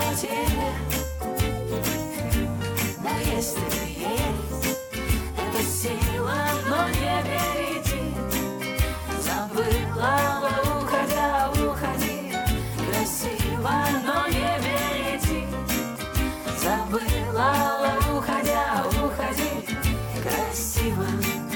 тебе, но если есть эта сила, но не береги. Забыла, уходя, уходи. Красиво, но не береги. Забыла, уходя, уходи. Красиво.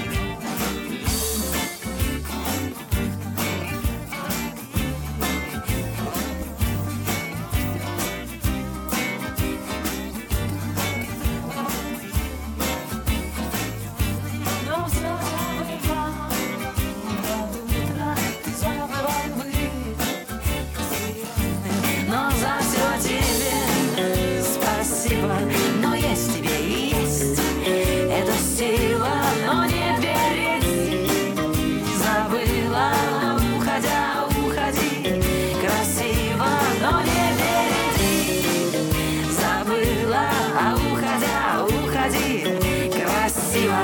Но есть тебе и есть эта сила, но не береги. Забыла, уходя, уходи. Красиво, но не береги. Забыла, уходя, уходи. Красиво.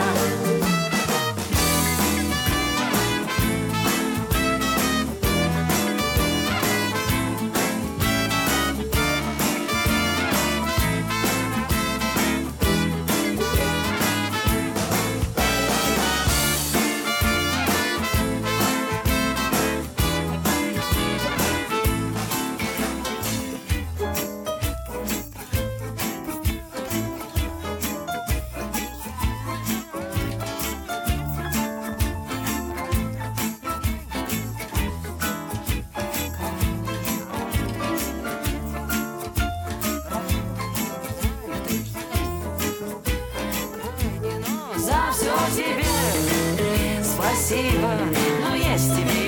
За все тебе спасибо, но есть тебе